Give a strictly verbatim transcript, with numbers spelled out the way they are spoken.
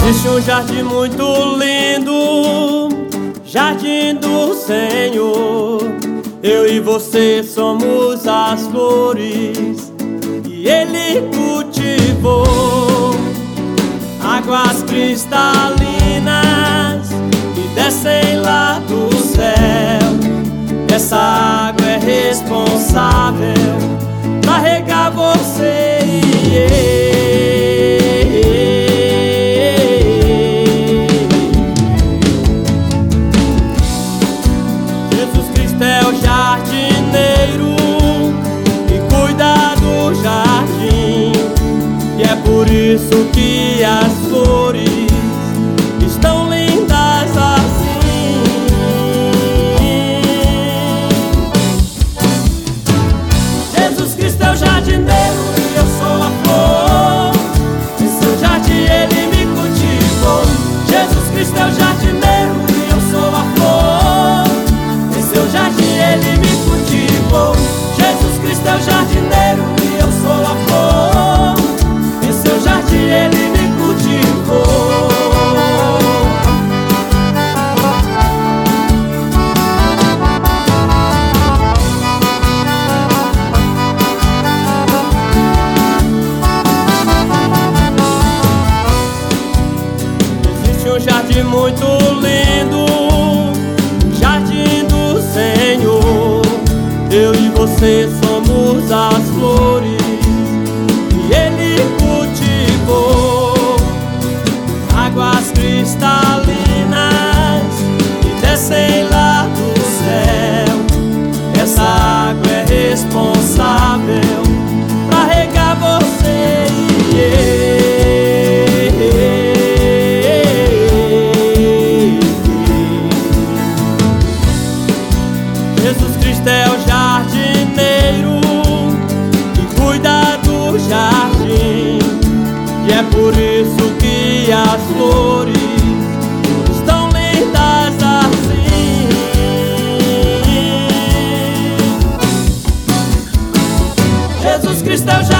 Existe um jardim muito lindo, jardim do Senhor. Eu e você somos as flores que Ele cultivou. Águas cristalinas que descem lá do céu. Essa água é responsável pra regar você e eu. Jesus Cristo é o jardineiro que cuida do jardim, e é por isso que as flores estão lindas assim. Jesus Cristo é o jardineiro e eu sou a flor. Em seu jardim Ele me cultivou. Jesus Cristo é o jardineiro e eu sou a flor. Em seu jardim Ele me cultivou. Jesus Cristo é o jardineiro e eu sou a flor. Em seu jardim Ele me cultivou. Existe um jardim muito lindo, jardim do Senhor. Eu e você somos as flores que Ele cultivou. Águas cristalinas que descem lá do céu. Essa água é responsável pra regar você e eu. Jesus Cristo é o jardineiro que cuida do jardim, e é por isso que as flores estão lindas assim. Jesus Cristo é o jardineiro.